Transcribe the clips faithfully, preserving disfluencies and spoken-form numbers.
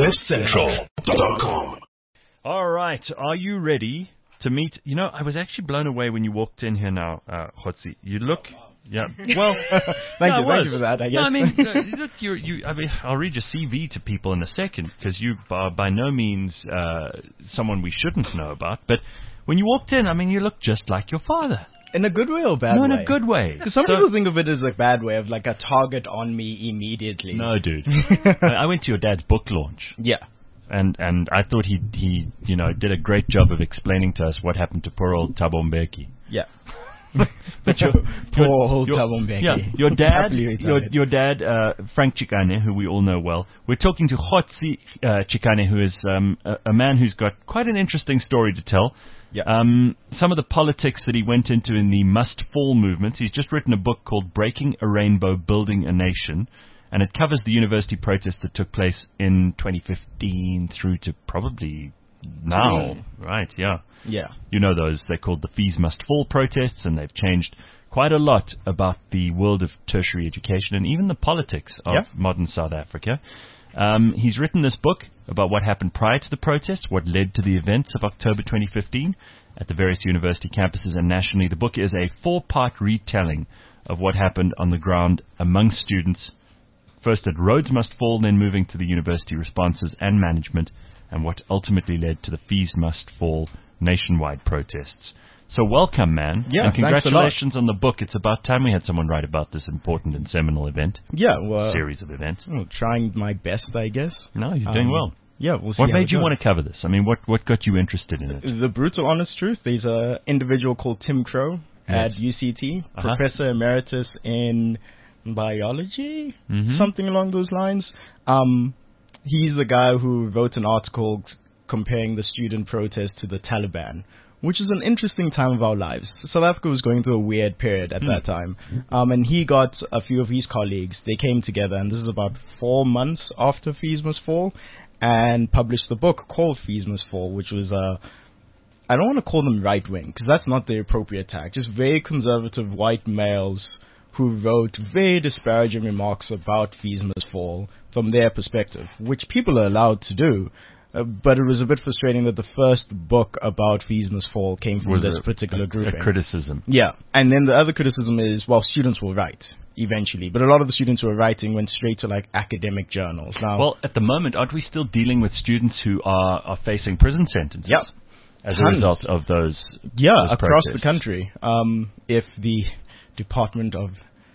cliff central dot com. All right, are you ready to meet? You know, I was actually blown away when you walked in here now, uh, Khotsi. You look, yeah. Well, thank no, you, thank you for that. I guess. No, I mean, uh, look, you're, you. I mean, I'll read your C V to people in a second because you are by no means uh, someone we shouldn't know about. But when you walked in, I mean, you look just like your father. In a good way or bad no, way? No, in a good way. Because some so, people think of it as a bad way, of like a target on me immediately. No, dude. I, I went to your dad's book launch. Yeah. And and I thought he, he, you know, did a great job of explaining to us what happened to poor old Thabo Mbeki. Yeah. But your, poor your, old your, Thabo Mbeki. Yeah, your dad, your, your dad, uh, Frank Chikane, who we all know well. We're talking to Khotsi uh, Chikane, who is um, a, a man who's got quite an interesting story to tell. Yeah. Um, some of the politics that he went into in the Must Fall movements. He's just written a book called Breaking a Rainbow, Building a Nation, and it covers the university protests that took place in twenty fifteen through to probably now. Right, yeah. Yeah. You know those, they're called the Fees Must Fall protests, and they've changed quite a lot about the world of tertiary education and even the politics of yeah. modern South Africa. Um, he's written this book about what happened prior to the protests, what led to the events of October twenty fifteen at the various university campuses and nationally. The book is a four-part retelling of what happened on the ground among students, first at Rhodes Must Fall, then moving to the university responses and management, and what ultimately led to the Fees Must Fall nationwide protests. So welcome, man. Yeah, and congratulations thanks a lot. on the book. It's about time we had someone write about this important and seminal event. Yeah, well, series of events. Well, trying my best, I guess. No, you're doing um, well. Yeah, we'll see. What how made it you goes. want to cover this? I mean, what what got you interested in it? The brutal honest truth. There's an individual called Tim Crow Yes. at U C T, Uh-huh. Professor Emeritus in biology, Mhm. something along those lines. Um, he's the guy who wrote an article comparing the student protest to the Taliban, which is an interesting time of our lives. South Africa was going through a weird period at Mm. that time. Um, and he got a few of his colleagues, they came together, and this is about four months after Fees Must Fall, and published the book called Fees Must Fall, which was, uh, I don't want to call them right-wing, because that's not the appropriate tag, just very conservative white males who wrote very disparaging remarks about Fees Must Fall from their perspective, which people are allowed to do. Uh, but it was a bit frustrating that the first book about Fees Must Fall came from Was this a- particular a, grouping. a criticism. Yeah, and then the other criticism is, well, students will write eventually, but a lot of the students who were writing went straight to like academic journals. Now, Well, at the moment, aren't we still dealing with students who are, are facing prison sentences? Yeah. As Tons. a result of those yeah, those across protests. the country, um, if the Department of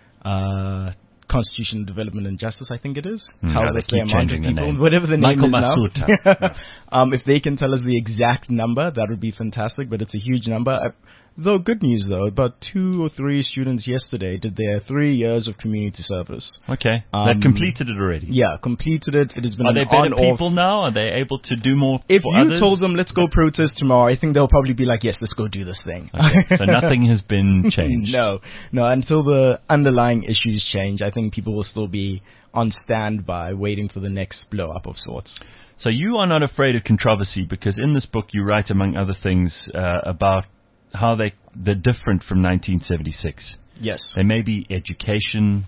uh, Constitutional Development and Justice, I think it is, Mm, tells yeah, us they the keep amount of changing the people, name. whatever the Michael name is Masuta. now. Yeah. um, if they can tell us the exact number, that would be fantastic, but it's a huge number. Uh, though good news, though, about two or three students yesterday did their three years of community service. Okay. Um, They've completed it already. Yeah, completed it. It has been Are an they better on-off. people now? Are they able to do more If for you others? told them, let's go protest tomorrow, I think they'll probably be like, yes, let's go do this thing. Okay. So nothing has been changed. No, no, until the underlying issues change, I think people will still be on standby waiting for the next blow up of sorts. So you are not afraid of controversy because in this book you write, among other things, uh, about how they, they're different from nineteen seventy-six. Yes. They may be education,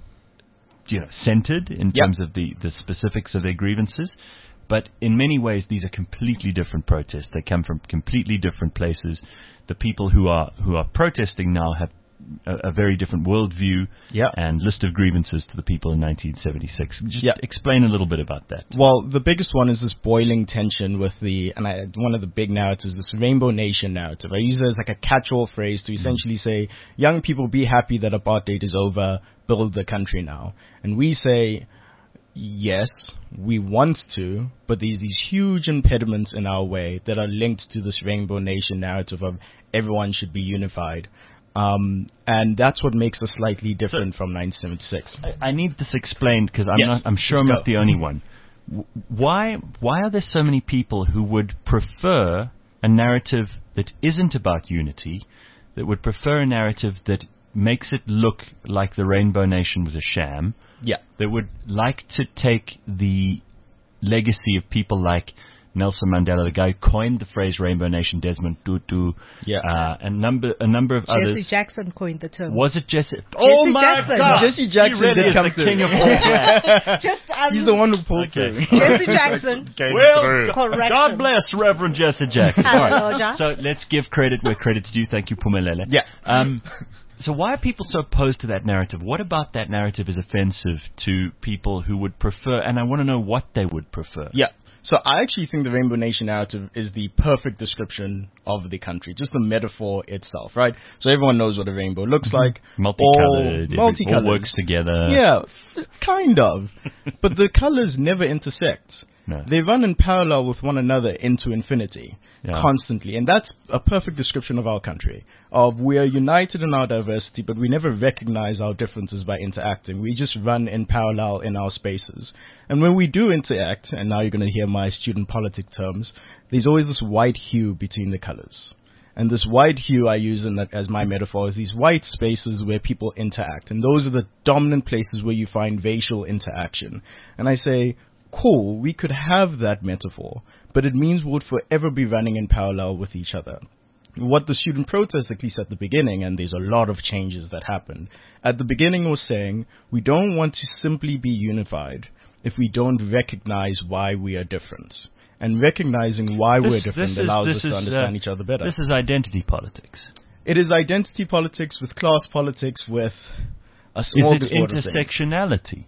you know, centered in Yep. terms of the, the specifics of their grievances, but in many ways these are completely different protests. They come from completely different places. The people who are who are protesting now have a, a very different worldview Yeah. and list of grievances to the people in nineteen seventy-six. Just Yeah. explain a little bit about that. Well, the biggest one is this boiling tension with the, and I, one of the big narratives, this Rainbow Nation narrative. I use it as like a catch-all phrase to essentially say, young people, be happy that apartheid is over, build the country now. And we say, yes, we want to, but there's these huge impediments in our way that are linked to this Rainbow Nation narrative of everyone should be unified. Um, and that's what makes us slightly different So- from nineteen seventy-six. I, I need this explained because I'm Yes, not. I'm sure let's I'm go. not the only one. W- Why? Why are there so many people who would prefer a narrative that isn't about unity, that would prefer a narrative that makes it look like the Rainbow Nation was a sham, Yeah. that would like to take the legacy of people like Nelson Mandela, the guy who coined the phrase Rainbow Nation, Desmond Tutu, Yeah. uh, a number a number of Jesse others. Jackson coined the term. Was it Jesse? Oh my Jackson. God! Jesse Jackson he really did is come the through. king of all black. Just um, He's the one who pulled Okay. through. Jesse Jackson. Came Well, through. Correction. God bless Reverend Jesse Jackson. All Hello, right. John. So let's give credit where credit's due. Thank you, Pumelele. Yeah. Um, so why are people so opposed to that narrative? What about that narrative is offensive to people who would prefer, and I want to know what they would prefer. Yeah. So I actually think the Rainbow Nation narrative is the perfect description of the country, just the metaphor itself, right? So everyone knows what a rainbow looks like. Multicolored, All, multicolored. all works together. Yeah, kind of. But the colors never intersect. No. They run in parallel with one another into infinity, Yeah. constantly. And that's a perfect description of our country. Of we are united in our diversity, but we never recognize our differences by interacting. We just run in parallel in our spaces. And when we do interact, and now you're going to hear my student politics terms, there's always this white hue between the colors. And this white hue I use in that as my metaphor is these white spaces where people interact. And those are the dominant places where you find racial interaction. And I say, cool, we could have that metaphor, but it means we would forever be running in parallel with each other. What the student protest, at least at the beginning, and there's a lot of changes that happened, at the beginning was saying, we don't want to simply be unified if we don't recognize why we are different. And recognizing why This- we're different this is- allows this us to is, understand uh, each other better. This is identity politics. It is identity politics with class politics with a Is small it disorder of things. intersectionality?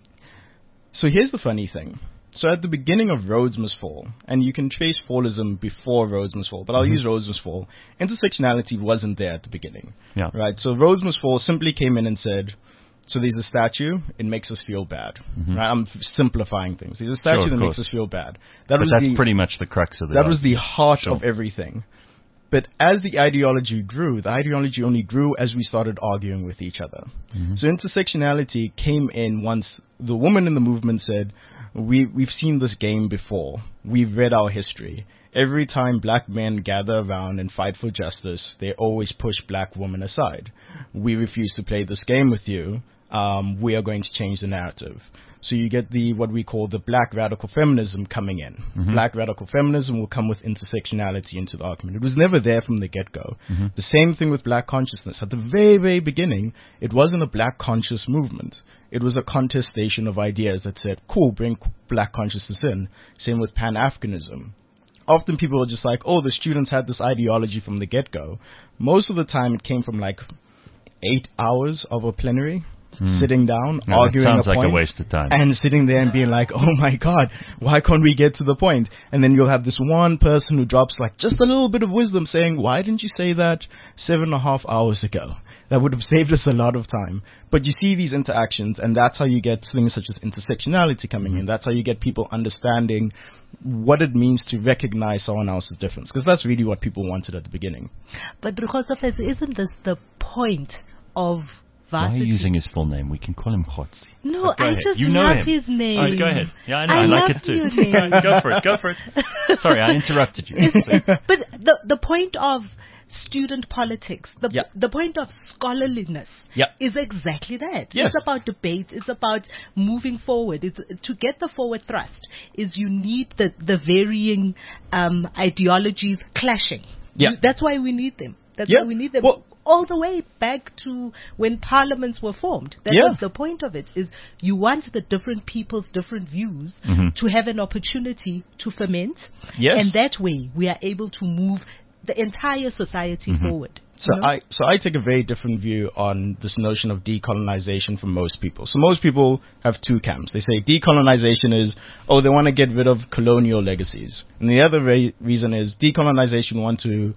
So here's the funny thing. So at the beginning of Rhodes Must Fall, and you can trace fallism before Rhodes Must Fall, but I'll Mm-hmm. use Rhodes Must Fall, intersectionality wasn't there at the beginning. Yeah. Right? So Rhodes Must Fall simply came in and said, so there's a statue, it makes us feel bad. Right? I'm f- simplifying things. There's a statue Mm-hmm. Sure, of that makes course. us feel bad. That But was that's the, pretty much the crux of the that was the argument. heart Sure. of everything. But as the ideology grew, the ideology only grew as we started arguing with each other. Mm-hmm. So intersectionality came in once the woman in the movement said, we, we've seen this game before. We've read our history. Every time black men gather around and fight for justice, they always push black women aside. We refuse to play this game with you. Um, we are going to change the narrative. So you get the what we call the black radical feminism coming in. Mm-hmm. Black radical feminism will come with intersectionality into the argument. It was never there from the get-go. Mm-hmm. The same thing with black consciousness. At the very, very beginning, it wasn't a black conscious movement. It was a contestation of ideas that said, cool, bring black consciousness in. Same with Pan-Africanism. Often people are just like, oh, the students had this ideology from the get-go. Most of the time it came from like eight hours of a plenary. Hmm. Sitting down, No, that arguing sounds a like point, a waste of time. and sitting there and being like, oh my God, why can't we get to the point? And then you'll have this one person who drops like just a little bit of wisdom saying, why didn't you say that seven and a half hours ago? That would have saved us a lot of time. But you see these interactions, and that's how you get things such as intersectionality coming Mm-hmm. in. That's how you get people understanding what it means to recognize someone else's difference. Because that's really what people wanted at the beginning. But Rukhotso, isn't this the point of Why are varsity? you using his full name? We can call him Khotsi. No, But go I ahead. just You know love him. his name. All right, go ahead. Yeah, I know. I I, like love it too. your name. Go for it. Go for it. Sorry, I interrupted you. But the the point of student politics, the Yeah. the point of scholarliness Yeah. is exactly that. Yes. It's about debate. It's about moving forward. It's to get the forward thrust. Is you need the the varying um, ideologies clashing. Yeah. You- that's why we need them. That's Yeah. why we need them. Well- all the way back to when parliaments were formed. That Yeah. was the point of it, is you want the different people's different views Mhm. to have an opportunity to ferment. Yes. And that way we are able to move the entire society Mhm. forward. So you know? I so I take a very different view on this notion of decolonization from most people. So most people have two camps. They say decolonization is, oh, they want to get rid of colonial legacies. And the other re- reason is decolonization want to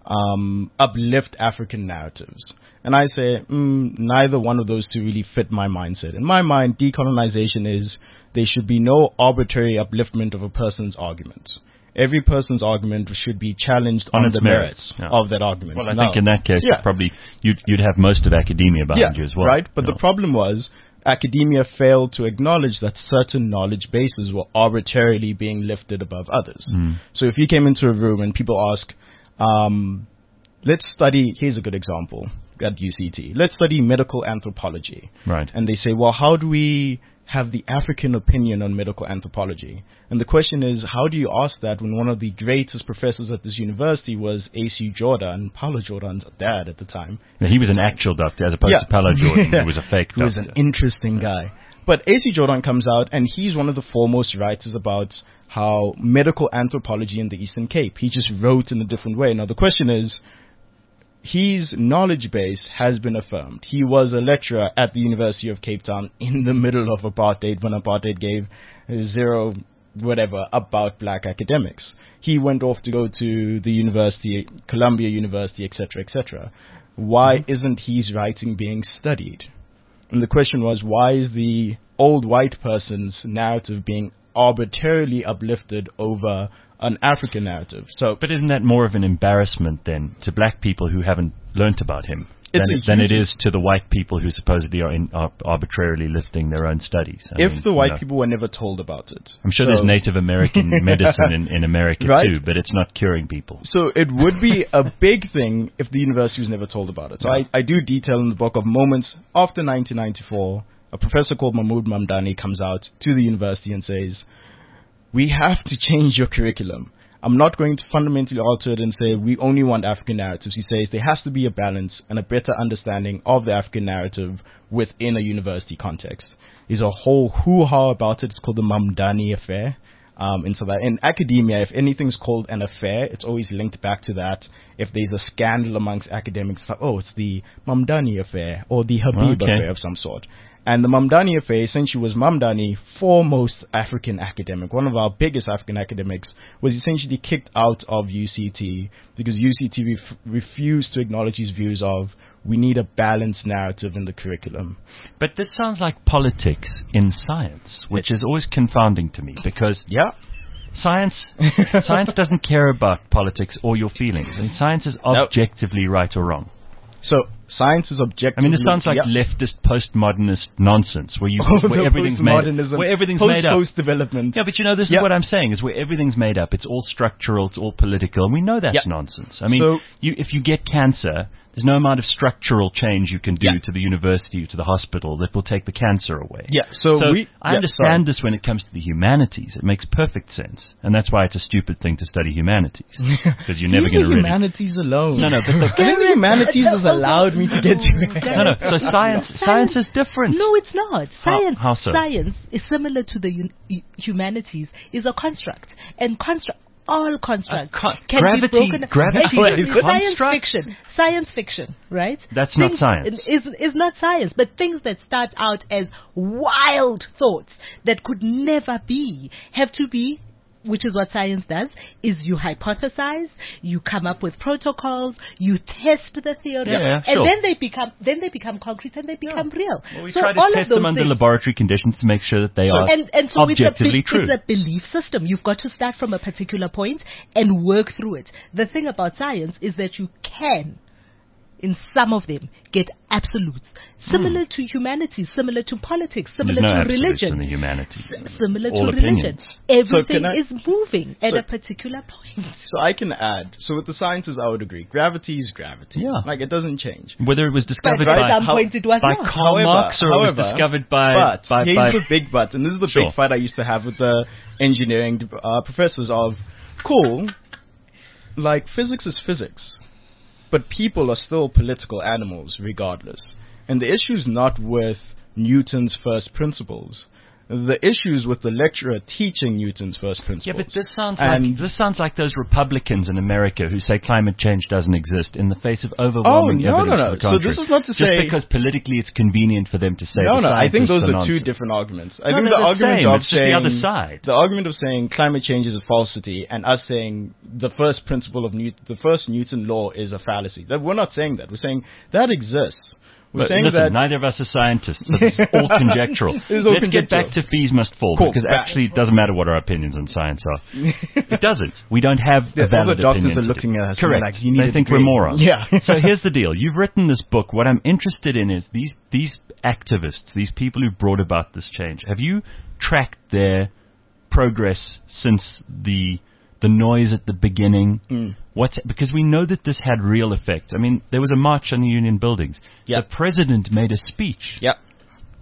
um, uplift African narratives. And I say, mm, neither one of those two really fit my mindset. In my mind, decolonization is there should be no arbitrary upliftment of a person's argument. Every person's argument should be challenged On on, its the merits, merits, yeah. of that argument. Well, I Now- think in that case, Yeah. probably you'd, you'd have most of academia behind you as well. Right, but you the problem was academia failed to acknowledge that certain knowledge bases were arbitrarily being lifted above others. Mm. So if you came into a room and people ask, um, let's study, here's a good example at U C T, let's study medical anthropology. Right. And they say, well, how do we have the African opinion on medical anthropology. And the question is, how do you ask that when one of the greatest professors at this university was A C Jordan, Paulo Jordan's dad at the time? Now, he was an actual doctor as opposed Yeah. to Paulo Jordan, who was a fake He doctor. was an interesting guy. But A C Jordan comes out, and he's one of the foremost writers about how medical anthropology in the Eastern Cape. He just wrote in a different way. Now, the question is, his knowledge base has been affirmed. He was a lecturer at the University of Cape Town in the middle of apartheid, when apartheid gave zero whatever about black academics. He went off to go to the university, Columbia University, et cetera, et cetera. Why isn't his writing being studied? And the question was, why is the old white person's narrative being arbitrarily uplifted over an African narrative? So, But isn't that more of an embarrassment then to black people who haven't learnt about him It's than, a than it huge- is to the white people who supposedly are, in, are arbitrarily lifting their own studies? I if mean, the you white know, people were never told about it. I'm sure So- there's Native American medicine in, in America Right. too, but it's not curing people. So it would be a big thing if the university was never told about it. So I, I do detail in the book of moments after nineteen ninety-four, a professor called Mahmoud Mamdani comes out to the university and says, we have to change your curriculum. I'm not going to fundamentally alter it and say we only want African narratives. He says there has to be a balance and a better understanding of the African narrative within a university context. There's a whole hoo-ha about it. It's called the Mamdani affair. Um, and so that in academia, if anything's called an affair, it's always linked back to that. If there's a scandal amongst academics, it's like, oh, it's the Mamdani affair or the Habib Okay. affair of some sort. And the Mamdani affair essentially was Mamdani, foremost African academic, one of our biggest African academics, was essentially kicked out of U C T because U C T ref- refused to acknowledge his views of we need a balanced narrative in the curriculum. But this sounds like politics in science, which is always confounding to me because Yeah. science science doesn't care about politics or your feelings. I mean, science is Nope. objectively right or wrong. So science is objective. I mean, this sounds like yeah. leftist postmodernist nonsense where you Oh, where the everything's made postmodernism, where everything's made up. Post development. Yeah, but you know, this Yeah. is what I'm saying, is where everything's made up. It's all structural, it's all political, and we know that's Yeah. nonsense. I mean, So- you, if you get cancer, there's no amount of structural change you can do Yeah. to the university or to the hospital that will take the cancer away. Yeah, so we- I yeah, understand sorry. this when it comes to the humanities. It makes perfect sense. And that's why it's a stupid thing to study humanities. Because you're never Leave going the to really... humanities alone. No, no, but the, I think the humanities has allowed me to get to it. no, no, so science, science is different. No, it's not. How- Science, how so? science is similar to the un- hu- humanities. Is a construct, and construct. All constructs A con- can gravity- be broken. gravity Excuse is me, a science construct? fiction. Science fiction, right? That's not Things- science. Is is not science, but things that start out as wild thoughts that could never be have to be. Which is what science does, is you hypothesize, you come up with protocols, you test the theory, Yeah, yeah, and sure. then they become then they become concrete and they become real. Well, we so try to all of test those them under things, laboratory conditions to make sure that they So- are and, and so objectively it's a, true. be- it's a belief system. You've got to start from a particular point and work through it. The thing about science is that you can, in some of them, get absolutes. Similar to humanities, similar to politics, similar There's no to absolutes religion. in the humanities. Similar It's all to religion. opinions. Everything can I- is moving at so- a particular point. So I can add. So with the sciences, I would agree. Gravity is gravity. Yeah. Like it doesn't change. Whether it was discovered But by, at some how- point it was by not. Karl However- Marx or it was however, discovered by... But by, here's by the big but, and this is the Sure. big fight I used to have with the engineering uh, professors of, cool, like physics is physics, but people are still political animals regardless. And the issue is not with Newton's first principles. The issue is with the lecturer teaching Newton's first principles. Yeah, but this sounds And- like this sounds like those Republicans in America who say climate change doesn't exist in the face of Oh, overwhelming no, evidence no, no. to the So contrary. this is not to Just say- because politically it's convenient for them to say. No, the no, I think scientists those are two nonsense. different arguments. I No, think they're the the argument same. of It's just the saying other side. the argument of saying climate change is a falsity and us saying the first principle of Newton, the first Newton law is a fallacy. That we're not saying that. We're saying that exists. We're But saying listen, that neither of us are scientists, so this is all conjectural. This is all Let's get conjectural. back to fees must fall, Cool. because Back. actually it doesn't matter what our opinions on science are. It doesn't. We don't have Yeah, a all valid the doctors opinion are to looking do. at us being Correct. like, you need they a think degree. we're morons. Yeah. So here's the deal. You've written this book. What I'm interested in is these these activists, these people who brought about this change. Have you tracked their progress since the the noise at the beginning? Mm. What's, because we know that this had real effects. I mean, there was a march on the Union buildings. Yeah. The president made a speech. Yeah.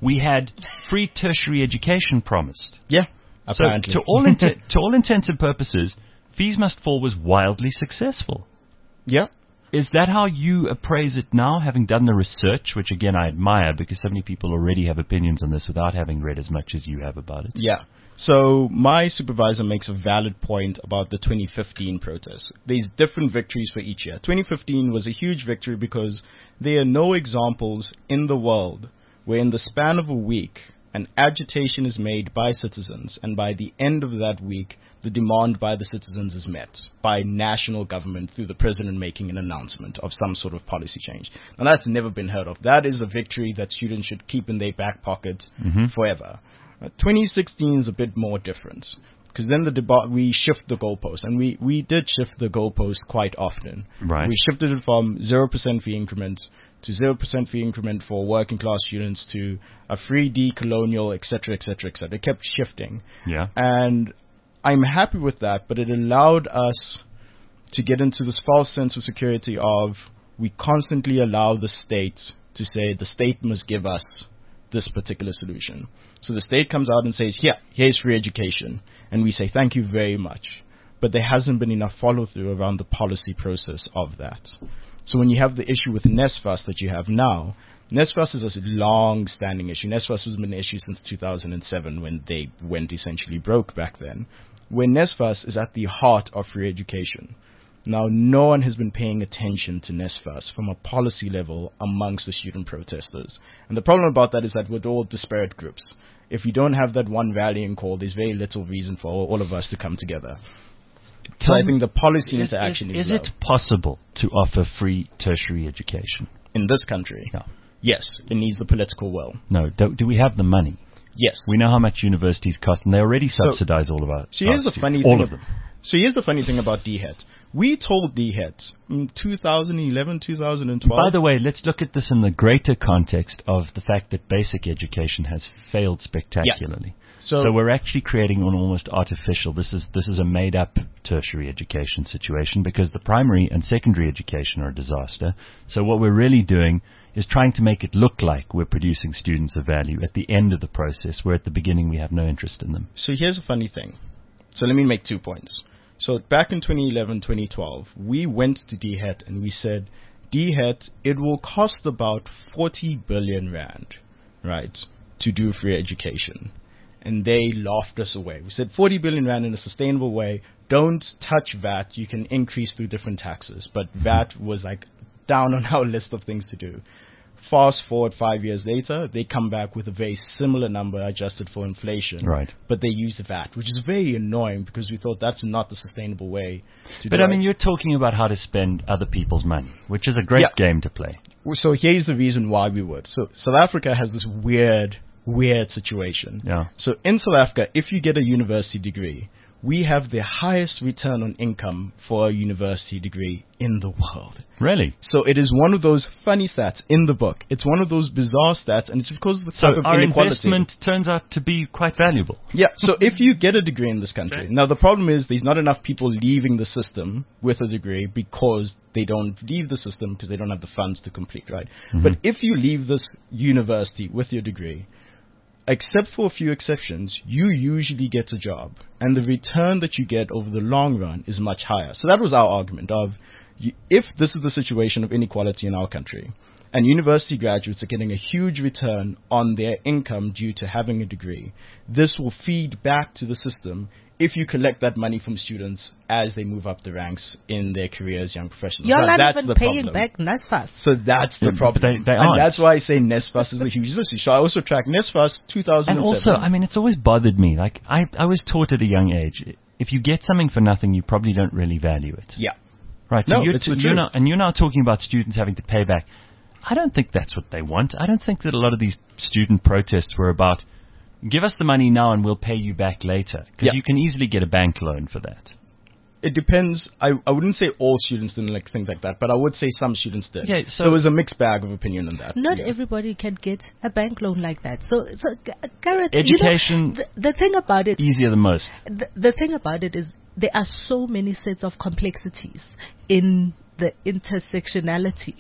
we had free tertiary education promised. Yeah, So apparently. to all inten- to all intents and purposes, Fees Must Fall was wildly successful. yeah. Is that how you appraise it now, having done the research, which again I admire because so many people already have opinions on this without having read as much as you have about it? Yeah. So my supervisor makes a valid point about the twenty fifteen protests. There's different victories for each year. twenty fifteen was a huge victory because there are no examples in the world where in the span of a week an agitation is made by citizens, and by the end of that week the demand by the citizens is met by national government through the president making an announcement of some sort of policy change. And that's never been heard of. That is a victory that students should keep in their back pocket Mm-hmm. forever. Uh, twenty sixteen is a bit more different because then the deba- we shift the goalpost, and we, we did shift the goalpost quite often. Right. We shifted it from zero percent fee increment to zero percent fee increment for working class students to a free decolonial, et cetera, et cetera, et cetera. It kept shifting. Yeah. And I'm happy with that, but it allowed us to get into this false sense of security of we constantly allow the state to say the state must give us this particular solution. So the state comes out and says, here, here's free education. And we say, thank you very much. But there hasn't been enough follow through around the policy process of that. So when you have the issue with NSFAS that you have now, NSFAS is a long-standing issue. NSFAS has been an issue since two thousand seven when they went essentially broke back then. Where NSFAS is at the heart of free education. Now, no one has been paying attention to NSFAS from a policy level amongst the student protesters. And the problem about that is that we're all disparate groups. If you don't have that one rallying call, there's very little reason for all, all of us to come together. So I think the policy Is, interaction is, is, is low. it possible to offer free tertiary education? In this country. No. Yes, it needs the political will. No. Do, do we have the money? Yes. We know how much universities cost, and they already subsidize all of our. So here's our the students. funny all thing. of them. So here's the funny thing about D H E T. We told D H E T in two thousand eleven, two thousand twelve. By the way, let's look at this in the greater context of the fact that basic education has failed spectacularly. So- So, we're actually creating an almost artificial. This is this is a made-up tertiary education situation because the primary and secondary education are a disaster. So what we're really doing is trying to make it look like we're producing students of value at the end of the process, where at the beginning we have no interest in them. So here's a funny thing. So let me make two points. So back in twenty eleven, twenty twelve, we went to D H E T and we said, D H E T, it will cost about forty billion rand, right, to do free education. And they laughed us away. We said forty billion rand in a sustainable way. Don't touch V A T. You can increase through different taxes. But V A T was like down on our list of things to do. Fast forward five years later, they come back with a very similar number adjusted for inflation. Right. But they use the V A T, which is very annoying because we thought that's not the sustainable way to But do I mean, it. you're talking about how to spend other people's money, which is a great Yeah. game to play. So here's the reason why we would. So South Africa has this weird, weird situation. Yeah. So in South Africa, if you get a university degree, we have the highest return on income for a university degree in the world. Really? So it is one of those funny stats in the book. It's one of those bizarre stats, and it's because of the So type of our inequality. investment turns out to be quite valuable. Yeah, so if you get a degree in this country, Okay. now the problem is there's not enough people leaving the system with a degree because they don't leave the system because they don't have the funds to complete, right? But if you leave this university with your degree, except for a few exceptions, you usually get a job. And the return that you get over the long run is much higher. So that was our argument of, you, if this is the situation of inequality in our country, and university graduates are getting a huge return on their income due to having a degree, this will feed back to the system if you collect that money from students as they move up the ranks in their career as young professionals. You're Now, not that's even the paying problem. back NSFAS. So that's the Yeah, problem. they- they and aren't. that's why I say NSFAS is a huge issue. So I also track NSFAS two thousand seven. And also, I mean, it's always bothered me. Like, I, I was taught at a young age, if you get something for nothing, you probably don't really value it. yeah. Right? So No, you're, it's the you're truth. now, and you're now talking about students having to pay back. I don't think that's what they want. I don't think that a lot of these student protests were about, give us the money now and we'll pay you back later. Because Yeah. you can easily get a bank loan for that. It depends. I, I wouldn't say all students didn't like think like that, but I would say some students did. Yeah, so- there was a mixed bag of opinion on that. Not Yeah. everybody can get a bank loan like that. So, so G- Garrett, Education- you know, the, the thing about it, Easier than most. the, the thing about it is there are so many sets of complexities in the intersectionality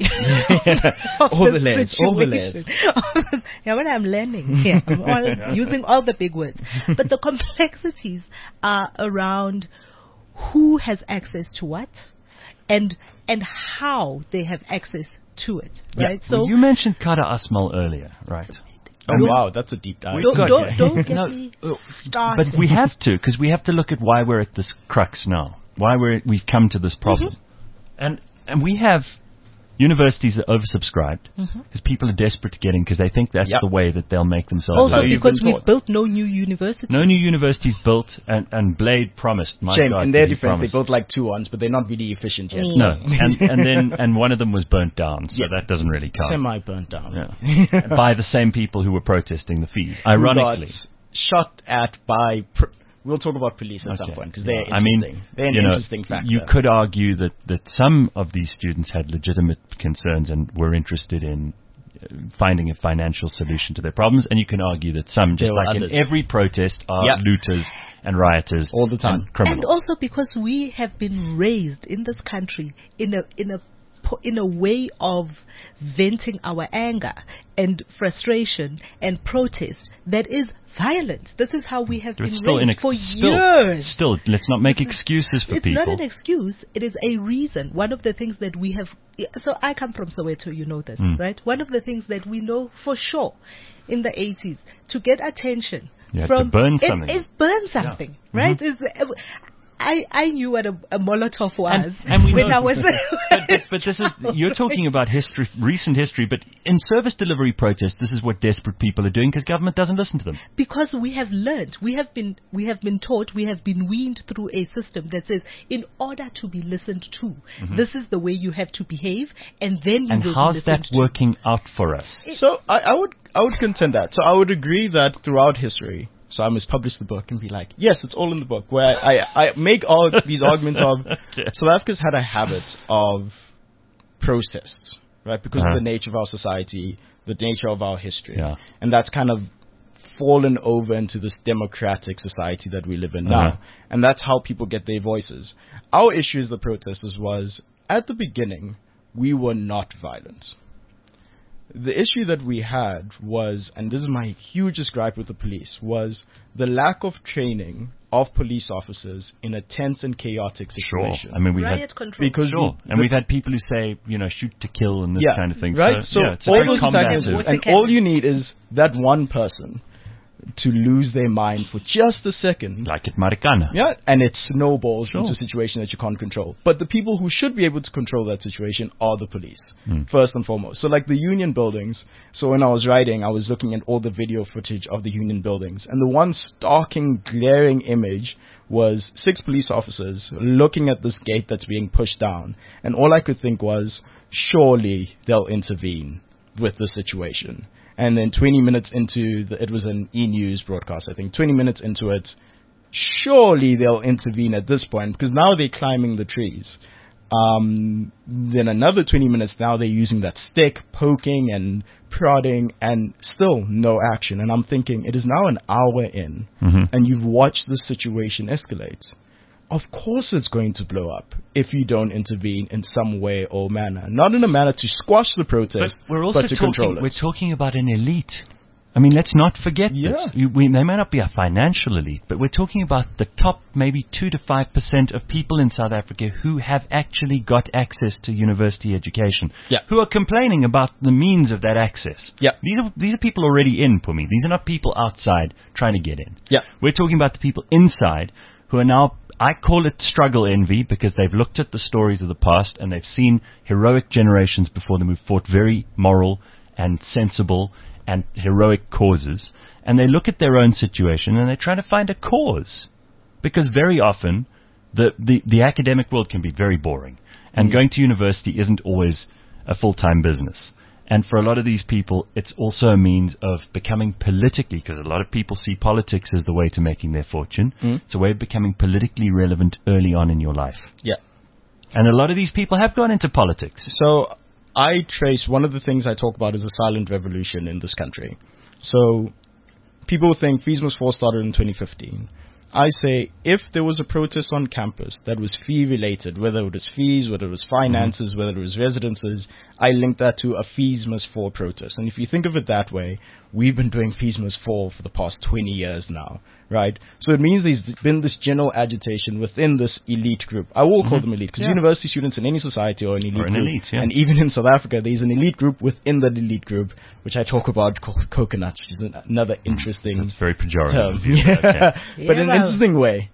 of All the the layers, all the layers. situation. Yeah, when I'm learning here, I'm all using all the big words. But the complexities are around who has access to what, and and how they have access to it. Right. Yeah. Well, you mentioned Kara Asmal earlier, right? Oh, Don't- wow, that's a deep dive. We've don't got- don't, don't get No, me uh, started. But we have to, because we have to look at why we're at this crux now, why we're, we've come to this problem. Mm-hmm. And and we have universities that are oversubscribed because Mm-hmm. people are desperate to get in because they think that's Yep. the way that they'll make themselves also how money. you've because been we've taught. built no new universities. No new universities built, and, and Blade promised. My Shame, God, in their did he defense, promise. they built like two ones, but they're not really efficient yet. Mm. No, and, and then and one of them was burnt down, so Yeah. that doesn't really count. Semi-burnt down. Yeah. By the same people who were protesting the fees. Who Ironically, got shot at by... Pr- we'll talk about police at some Okay. point, because they're I interesting. mean, they're an you know, interesting factor. you could argue that, that some of these students had legitimate concerns and were interested in uh, finding a financial solution to their problems, and you can argue that some, just There were like in others. every protest, are Yeah. looters and rioters All the time. and criminals. And also because we have been raised in this country in a in a po- in a way of venting our anger and frustration and protest that is violent. This is how we have It's been still raised inex- for still, years. Still, let's not make excuses for It's people. not an excuse. It is a reason. One of the things that we have. So I come from Soweto. You know this, Mm. right? One of the things that we know for sure in the eighties to get attention You had to from burn it something. is burn something, right? Is I I knew what a, a Molotov was And- and we when know- I was. but, but, but this is you're talking about history, recent history. But in service delivery protests, this is what desperate people are doing because government doesn't listen to them. Because we have learned, we have been, we have been taught, we have been weaned through a system that says, in order to be listened to, this is the way you have to behave, and then you And will how's be listened that to. working out for us? So I, I would I would contend that. So I would agree that throughout history, so I must publish the book and be like, yes, it's all in the book, where I, I, I make all these arguments of South Africa's had a habit of protests, right? Because Uh-huh. of the nature of our society, the nature of our history. Yeah. And that's kind of fallen over into this democratic society that we live in Uh-huh. now. And that's how people get their voices. Our issue as the protesters was, at the beginning, we were not violent. The issue that we had was, and this is my hugest gripe with the police, was the lack of training of police officers in a tense and chaotic Sure. situation. I mean, we've Riot had control. because sure, we, and the- we've had people who say, you know, shoot to kill and this yeah, kind of thing. right? So, So, yeah, it's a all very those combative. antagonisms, Water and all cannon. you need is that one person to lose their mind for just a second. Like at Marikana. Yeah, and it snowballs Sure. into a situation that you can't control. But the people who should be able to control that situation are the police, Hmm. first and foremost. So like the union buildings. So when I was writing, I was looking at all the video footage of the union buildings. And the one starking, glaring image was six police officers looking at this gate that's being pushed down. And all I could think was, surely they'll intervene with the situation. And then twenty minutes into the, it was an E-News broadcast, I think, twenty minutes into it, surely they'll intervene at this point because now they're climbing the trees. Um, then another twenty minutes now they're using that stick, poking and prodding, and still no action. And I'm thinking, it is now an hour in, Mhm. and you've watched this situation escalate. Of course it's going to blow up if you don't intervene in some way or manner. Not in a manner to squash the But protest, we're also but to talking. control it. We're talking about an elite. I mean, let's not forget Yeah. this. You, we, they may not be a financial elite, but we're talking about the top maybe two to five percent of people in South Africa who have actually got access to university education. Yeah. Who are complaining about the means of that access. Yeah. These are these are people already in, Pumi. These are not people outside trying to get in. Yeah. We're talking about the people inside who are now, I call it struggle envy because they've looked at the stories of the past and they've seen heroic generations before them who've fought very moral and sensible and heroic causes. And they look at their own situation and they're trying to find a cause. Because very often the, the, the academic world can be very boring. And Mm. going to university isn't always a full-time business. And for a lot of these people, it's also a means of becoming politically, because a lot of people see politics as the way to making their fortune. Mm. It's a way of becoming politically relevant early on in your life. Yeah. And a lot of these people have gone into politics. So I trace, one of the things I talk about is the silent revolution in this country. So people think Fees Must Fall started in twenty fifteen. I say if there was a protest on campus that was fee related, whether it was fees, whether it was finances, mm-hmm. whether it was residences, I link that to a fees must fall protest. And if you think of it that way, we've been doing fees must fall for the past twenty years now, right? So it means there's been this general agitation within this elite group. I will mm-hmm. call them elite because yeah. university students in any society are an elite or an group. Elite, yeah. And even in South Africa, there's an elite group within that elite group, which I talk about called coconuts, which is an, another interesting That's very pejorative. term. Yeah. Okay. But Yeah, in an well. interesting way.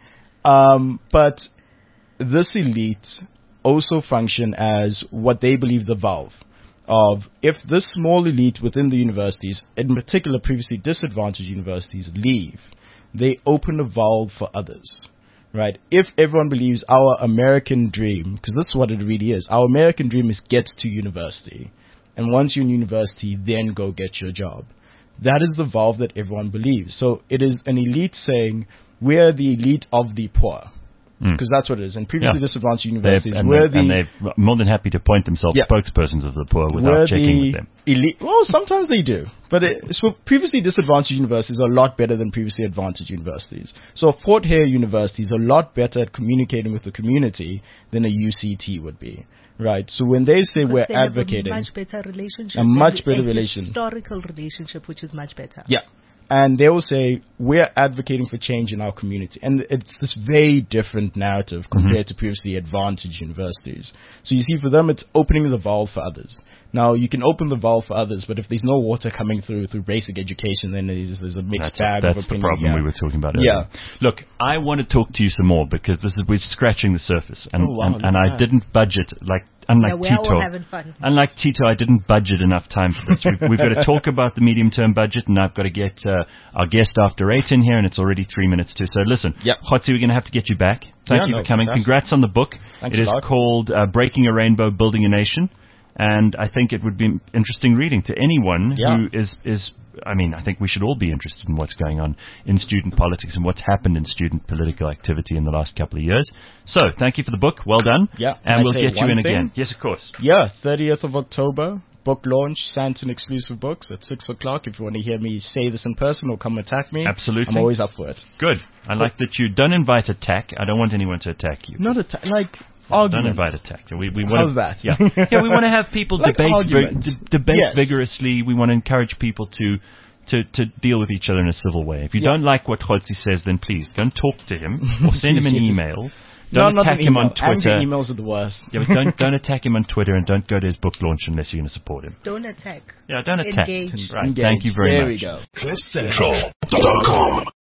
Um, but this elite also function as what they believe the valve of if this small elite within the universities, in particular previously disadvantaged universities, leave, they open a valve for others. Right? If everyone believes our American dream, because that's what it really is, our American dream is get to university. And once you're in university, then go get your job. That is the valve that everyone believes. So it is an elite saying, we're the elite of the poor. Because mm. that's what it is. And previously yeah. disadvantaged universities, and we're they, the... And they're more than happy to point themselves yeah. spokespersons of the poor without we're checking the with them. Elite. Well, sometimes they do. But it, so previously disadvantaged universities are a lot better than previously advantaged universities. So Fort Hare University is a lot better at communicating with the community than a U C T would be. Right? So when they say Because we're they have advocating... a much better relationship. A much better a relation. historical relationship, which is much better. Yeah. And they will say, we're advocating for change in our community. And it's this very different narrative compared mm-hmm. to previously advantaged universities. So you see, for them, it's opening the valve for others. Now, you can open the valve for others, but if there's no water coming through through basic education, then there's, there's a mixed that's bag a, of that's opinion. the problem yeah. we were talking about earlier. Yeah. Look, I want to talk to you some more because this is we're scratching the surface. And, oh, wow, and, and I didn't budget, like, unlike Yeah, we're Tito. all having fun. Unlike Tito, I didn't budget enough time for this. We've, we've got to talk about the medium-term budget, and I've got to get uh, our guest after eight in here, and it's already three minutes to. So listen, yep. Khotsi, we're going to have to get you back. Thank yeah, you no, for coming. fantastic. Congrats on the book. Thanks it a is lot. called uh, Breaking a Rainbow, Building a Nation. And I think it would be interesting reading to anyone yeah. who is, is, I mean, I think we should all be interested in what's going on in student politics and what's happened in student political activity in the last couple of years. So, thank you for the book. Well done. Yeah. And Can I we'll say get you one in thing? again. Yes, of course. Yeah, thirtieth of October, book launch, Santon Exclusive Books at six o'clock. If you want to hear me say this in person or come attack me, Absolutely. I'm always up for it. Good. I like that you don't invite attack. I don't want anyone to attack you. Not attack, like... Argument. Don't invite attack. We, we want How's that? Yeah, yeah. We want to have people Like debate, argument. d- debate Yes. vigorously. We want to encourage people to, to, to deal with each other in a civil way. If you Yeah. don't like what Khotsi says, then please don't talk to him or send him an Please, yes. email. No, Don't not attack an him email. on Twitter. Angry emails are the worst. Yeah, but don't don't attack him on Twitter, and don't go to his book launch unless you're going to support him. Don't attack. Yeah, don't attack. Engage. Right. Engage. Thank you very there much. we go. cliff central dot com